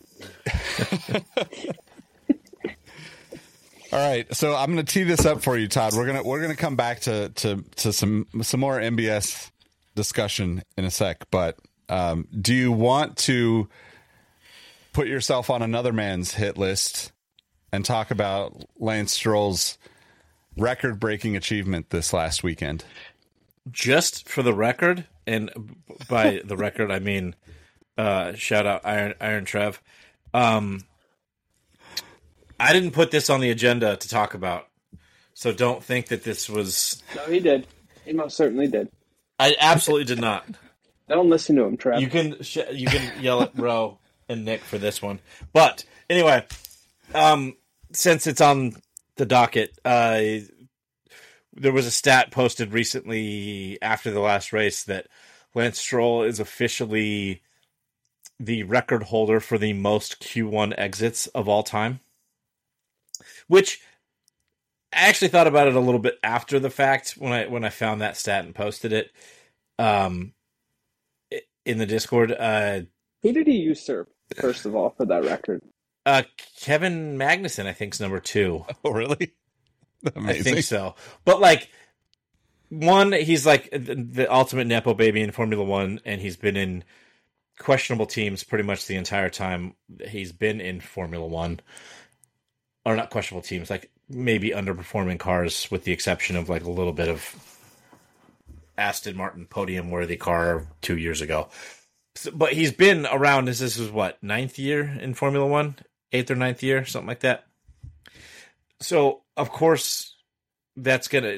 All right, so I'm going to tee this up for you, Todd. We're gonna come back to some more MBS discussion in a sec, but do you want to put yourself on another man's hit list and talk about Lance Stroll's record-breaking achievement this last weekend? just for the record, and by the record I mean shout out Iron Trev. I didn't put this on the agenda to talk about, so don't think that this was. No, he did. He most certainly did. I absolutely did not. Don't listen to him, Trev. You can yell at Ro and Nick for this one, but anyway, since it's on the docket, there was a stat posted recently after the last race that Lance Stroll is officially the record holder for the most Q1 exits of all time. Which I actually thought about it a little bit after the fact when I found that stat and posted it in the Discord. Who did he usurp, first of all, for that record? Kevin Magnussen, I think, is number 2. Oh, really? Amazing. I think so. But, like, one, he's like the ultimate Nepo baby in Formula One, and he's been in questionable teams pretty much the entire time he's been in Formula One. Or not questionable teams, like maybe underperforming cars, with the exception of like a little bit of Aston Martin podium-worthy car 2 years ago. But he's been around, this is what, 9th year in Formula One? 8th or 9th year, something like that. So, of course, that's gonna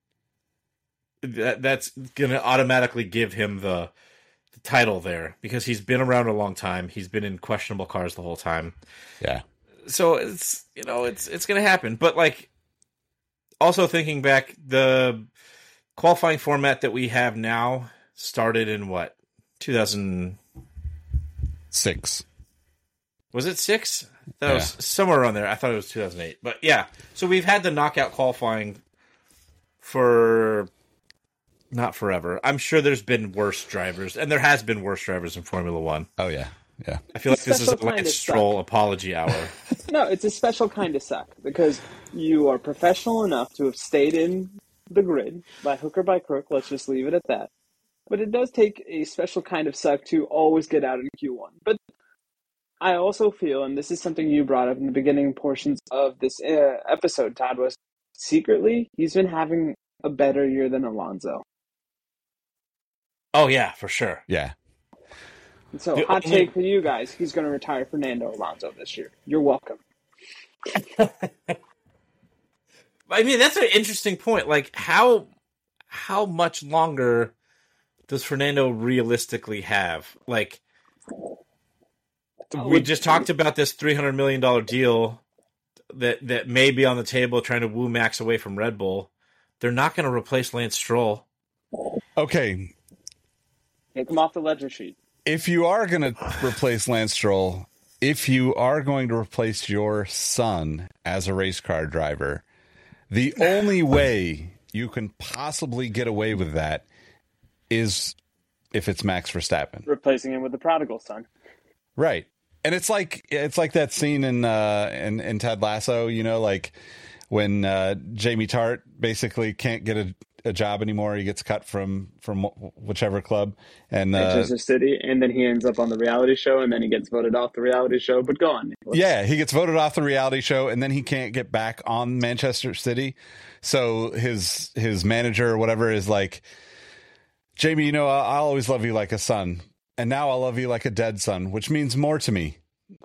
automatically give him the title there, because he's been around a long time. He's been in questionable cars the whole time. Yeah. So it's it's gonna happen. But like, also thinking back, the qualifying format that we have now started in what, 2006? Was it 6? That was somewhere around there. I thought it was 2008. But yeah, so we've had the knockout qualifying for not forever. I'm sure there's been worse drivers, and there has been worse drivers in Formula One. Oh, yeah. Yeah. I feel like this is a Lance Stroll apology hour. No, it's a special kind of suck, because you are professional enough to have stayed in the grid by hook or by crook. Let's just leave it at that. But it does take a special kind of suck to always get out in Q1. But I also feel, and this is something you brought up in the beginning portions of this episode, Todd, was secretly he's been having a better year than Alonso. Oh, yeah, for sure. Yeah. And so, hot take for you guys, he's going to retire Fernando Alonso this year. You're welcome. I mean, that's an interesting point. Like, how much longer does Fernando realistically have? Like, we just talked about this $300 million deal that may be on the table, trying to woo Max away from Red Bull. They're not going to replace Lance Stroll. Okay. Take him off the ledger sheet. If you are going to replace Lance Stroll, if you are going to replace your son as a race car driver, the only way you can possibly get away with that is if it's Max Verstappen. Replacing him with the prodigal son. Right. And it's like that scene in Ted Lasso, you know, like when Jamie Tart basically can't get a job anymore. He gets cut from whichever club, and Manchester City, and then he ends up on the reality show, and then he gets voted off the reality show. But go on. Yeah, he gets voted off the reality show, and then he can't get back on Manchester City. So his manager or whatever is like, Jamie, you know, I'll always love you like a son. And now I'll love you like a dead son, which means more to me.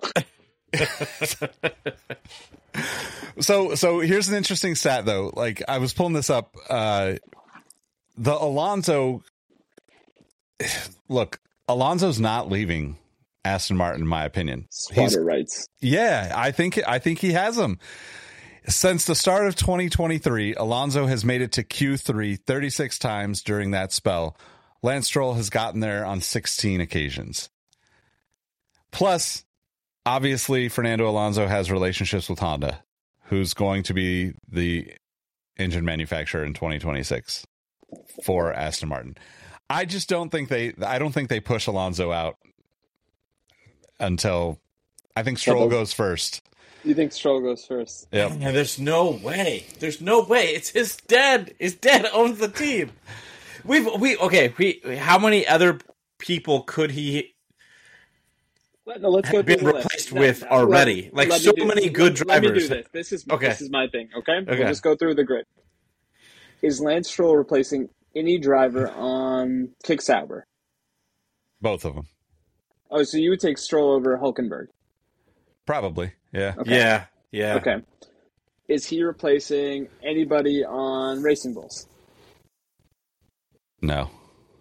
So here's an interesting stat, though. Like, I was pulling this up. The Alonso, look, Alonso's not leaving Aston Martin, in my opinion. Spotter rights. Yeah, I think he has them. Since the start of 2023, Alonso has made it to Q3 36 times during that spell. Lance Stroll has gotten there on 16 occasions. Plus, obviously, Fernando Alonso has relationships with Honda, who's going to be the engine manufacturer in 2026 for Aston Martin. I just don't think they push Alonso out until I think Stroll goes first. You think Stroll goes first? Yep. Yeah, there's no way. There's no way. It's his dad. His dad owns the team. How many other people could he let's go been through the replaced with already? Like, so many good drivers. Let me do this. This is my thing, okay? Okay. We'll just go through the grid. Is Lance Stroll replacing any driver on Kick Sauber? Both of them. Oh, so you would take Stroll over Hülkenberg? Probably, yeah. Okay. Yeah. Okay. Is he replacing anybody on Racing Bulls? No.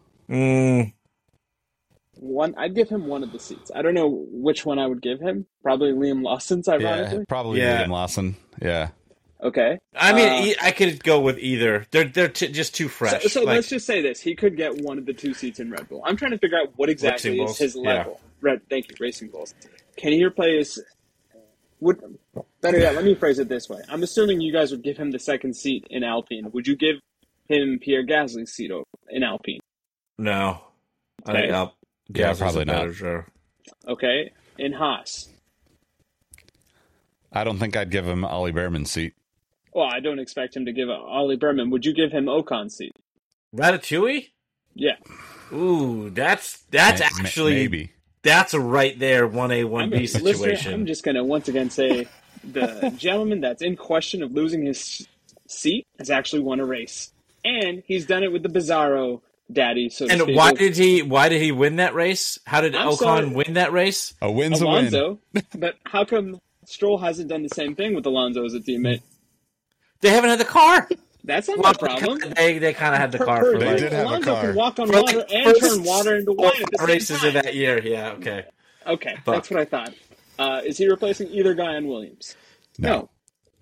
I'd give him one of the seats. I don't know which one I would give him. Probably Liam Lawson's, ironically. Yeah, probably Liam Lawson. Yeah. Okay. I mean, I could go with either. They're just too fresh. So let's just say this: he could get one of the 2 seats in Red Bull. I'm trying to figure out what exactly is his level. Yeah. Thank you, Racing Bulls. Can he replace? Better yet, let me phrase it this way: I'm assuming you guys would give him the second seat in Alpine. Would you give him Pierre Gasly's seat in Alpine? No. Okay. Yeah, probably not. Sure. Okay, in Haas. I don't think I'd give him Ollie Behrman's seat. Well, I don't expect him to give Ollie Behrman. Would you give him Ocon's seat? Ratatouille? Yeah. Ooh, that's actually maybe. That's a right there 1A 1B situation. I'm just going to once again say the gentleman that's in question of losing his seat has actually won a race, and he's done it with the Bizarro daddy. So and why did he win that race? How did Ocon win that race? A win's Alonso, a win. But how come Stroll hasn't done the same thing with Alonso as a teammate? They haven't had the car. That's not my problem. They kind of had the car. For they did have Alonso a car. Can walk on water and turn water into wine at the same races time. of that year. Yeah. Okay. Okay, that's what I thought. Is he replacing either guy on Williams? No.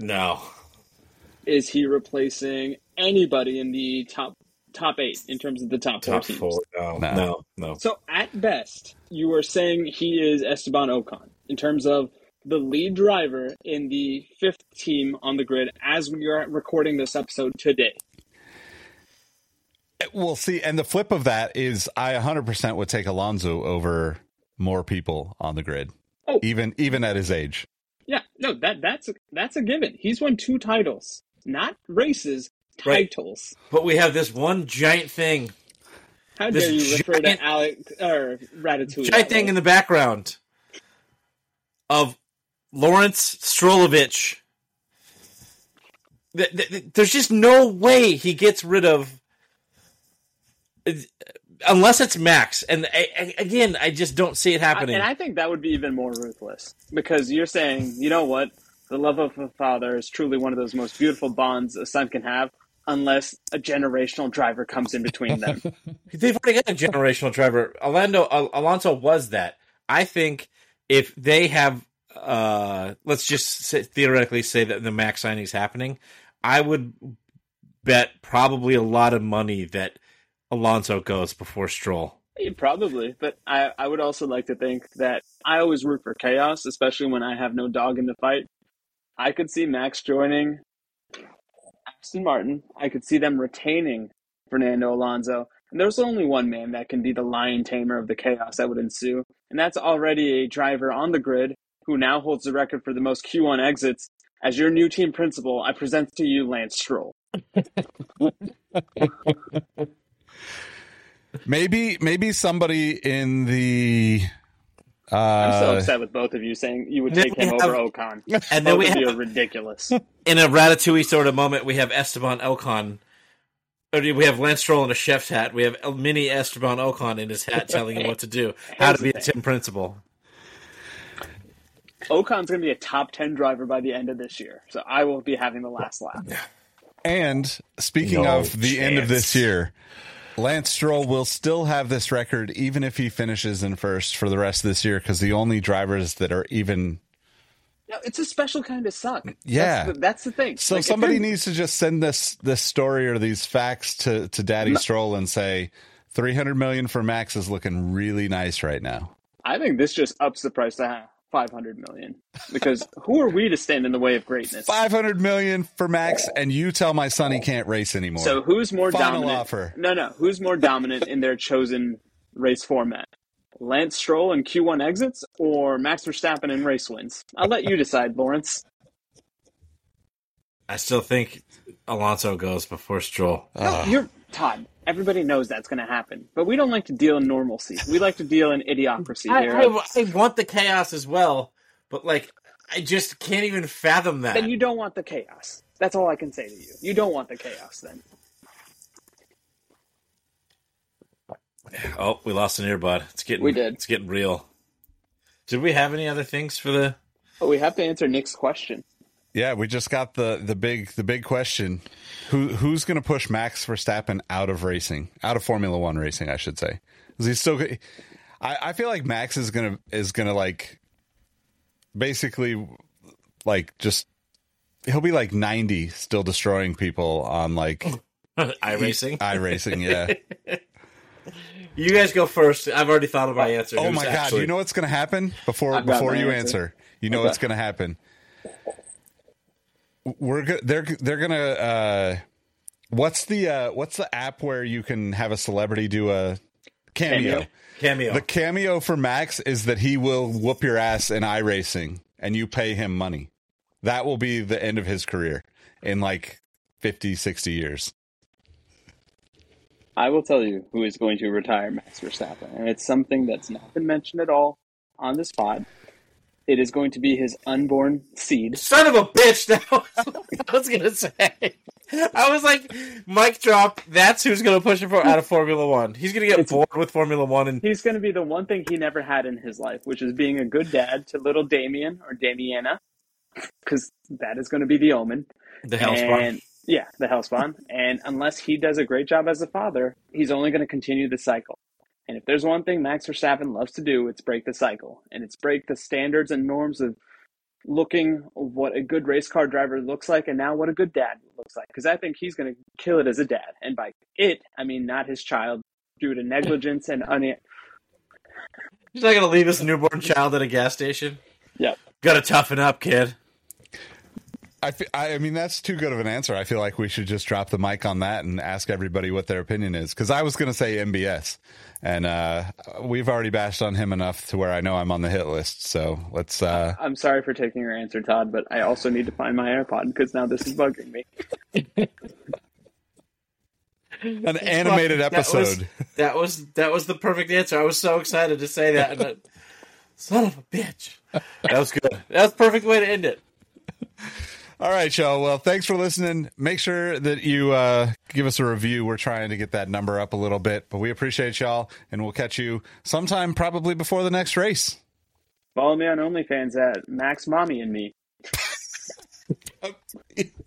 Is he replacing anybody in the top 8 in terms of the top 4 teams? 4. No. So at best, you are saying he is Esteban Ocon in terms of the lead driver in the 5th team on the grid as we are recording this episode today. We'll see. And the flip of that is I 100% would take Alonso over more people on the grid, even at his age. Yeah, no, that's a given. He's won 2 titles, not races, titles. Right. But we have this one giant thing. How dare you refer to Ratatouille? Giant thing in the background of Lawrence Strolovich. There's just no way he gets rid of, unless it's Max. And again, I just don't see it happening. And I think that would be even more ruthless because you're saying, you know what, the love of a father is truly one of those most beautiful bonds a son can have, unless a generational driver comes in between them. They've already got a generational driver. Alonso was that. I think if they have, let's just theoretically say that the Max signing is happening, I would bet probably a lot of money that Alonso goes before Stroll. Yeah, probably, but I would also like to think that I always root for chaos, especially when I have no dog in the fight. I could see Max joining Aston Martin. I could see them retaining Fernando Alonso. And there's only one man that can be the lion tamer of the chaos that would ensue, and that's already a driver on the grid who now holds the record for the most Q1 exits. As your new team principal, I present to you Lance Stroll. Maybe somebody in the. I'm so upset with both of you saying you would take him over Ocon. And then both of you are ridiculous. In a Ratatouille sort of moment, we have Esteban Ocon. Or we have Lance Stroll in a chef's hat. We have a mini Esteban Ocon in his hat telling him what to do, how to be a team principal. Ocon's going to be a top 10 driver by the end of this year, so I will be having the last lap. And speaking of the end of this year, Lance Stroll will still have this record even if he finishes in first for the rest of this year because the only drivers that are even... No, it's a special kind of suck. Yeah. That's the thing. So somebody needs to just send this story or these facts to Daddy Stroll and say, $300 million for Max is looking really nice right now. I think this just ups the price to $500 million because who are we to stand in the way of greatness? $500 million for Max, and you tell my son he can't race anymore. So who's more Final dominant? Offer. No. Who's more dominant in their chosen race format? Lance Stroll in Q1 exits or Max Verstappen in race wins? I'll let you decide, Lawrence. I still think Alonso goes before Stroll. No, you're Todd. Everybody knows that's going to happen, but we don't like to deal in normalcy. We like to deal in idiocracy here. I want the chaos as well, but I just can't even fathom that. Then you don't want the chaos. That's all I can say to you. You don't want the chaos then. Oh, we lost an earbud. We did. It's getting real. Did we have any other things for the? Oh, we have to answer Nick's question. Yeah, we just got the big question. Who's going to push Max Verstappen out of Formula One racing, I should say. Is he still? I feel like Max is gonna like basically like just he'll be like 90 still destroying people on like iRacing, yeah. You guys go first. I've already thought of my answer. Oh my god! You know what's going to happen before you answer? You know what's going to happen? They're gonna. What's the app where you can have a celebrity do a cameo? The cameo for Max is that he will whoop your ass in iRacing, and you pay him money. That will be the end of his career in like 50, 60 years. I will tell you who is going to retire Max Verstappen, and it's something that's not been mentioned at all on this pod. It is going to be his unborn seed. Son of a bitch! That was what I was going to say. I was like, mic drop, that's who's going to push him out of Formula One. He's going to get bored with Formula One. And he's going to be the one thing he never had in his life, which is being a good dad to little Damien or Damiana, because that is going to be the omen. The Hellspawn. Yeah, the Hellspawn. And unless he does a great job as a father, he's only going to continue the cycle. And if there's one thing Max Verstappen loves to do, it's break the cycle. And it's break the standards and norms of looking what a good race car driver looks like and now what a good dad looks like. Because I think he's going to kill it as a dad. And by it, I mean not his child due to negligence and He's not going to leave his newborn child at a gas station? Yep. Got to toughen up, kid. I mean, that's too good of an answer. I feel like we should just drop the mic on that and ask everybody what their opinion is. Because I was going to say MBS, and we've already bashed on him enough to where I know I'm on the hit list. So let's. I'm sorry for taking your answer, Todd, but I also need to find my AirPod because now this is bugging me. An animated episode. That was the perfect answer. I was so excited to say that. And son of a bitch. That was good. That was the perfect way to end it. All right, y'all. Well, thanks for listening. Make sure that you give us a review. We're trying to get that number up a little bit, but we appreciate y'all, and we'll catch you sometime probably before the next race. Follow me on OnlyFans at Max Mommy and Me.